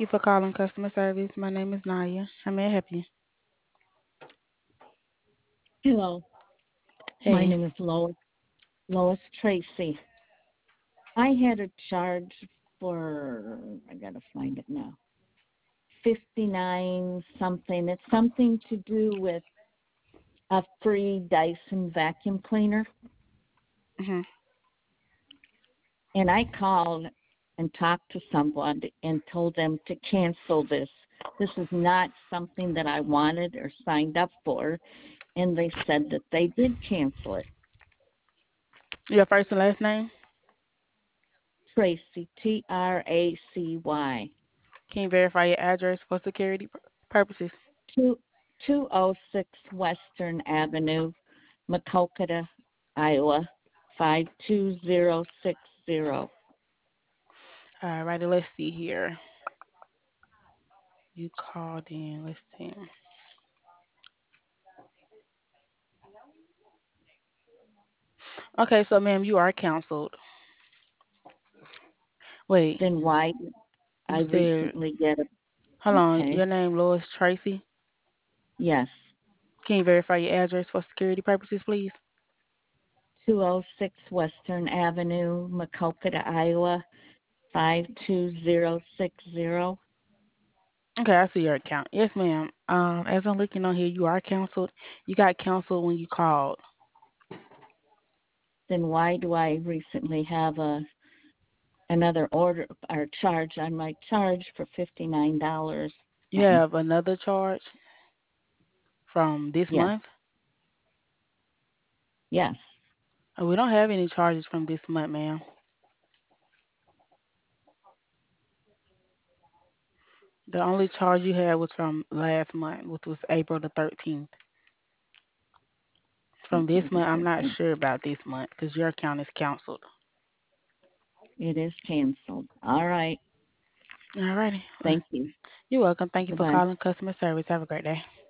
you for calling customer service. My name is Naya. How may I help you? Hello, my Hey. name is Lois Tracy. I had a charge for I gotta find it now. 59 something. It's something to do with a free Dyson vacuum cleaner. Mhm. And I called and talked to someone and told them to cancel this. This is not something that I wanted or signed up for. And they said that they did cancel it. Your first and last name? Tracy, Tracy. Can you verify your address for security purposes? Two 206 Western Avenue, Macokota, Iowa, 52060. Alrighty, let's see here. You called in. Let's see. Okay, so ma'am, you are canceled. Wait, Then why you I said, recently get a hold on, okay. your name Lois Tracy. Yes. Can you verify your address for security purposes, please? 206 Western Avenue, Macokota, Iowa, 52060. Okay, I see your account. Yes, ma'am. As I'm looking on here, you are canceled. You got canceled when you called. Then why do I recently have another order or charge on my charge for $59? You have another charge from this Yes. month. Yes. We don't have any charges from this month, ma'am. The only charge you had was from last month, which was April the 13th. From this April the month, I'm not 13th. sure about this month because your account is canceled. It is canceled. All right. Alrighty. Thank you. You're welcome. Thank you for Goodbye. calling customer service. Have a great day.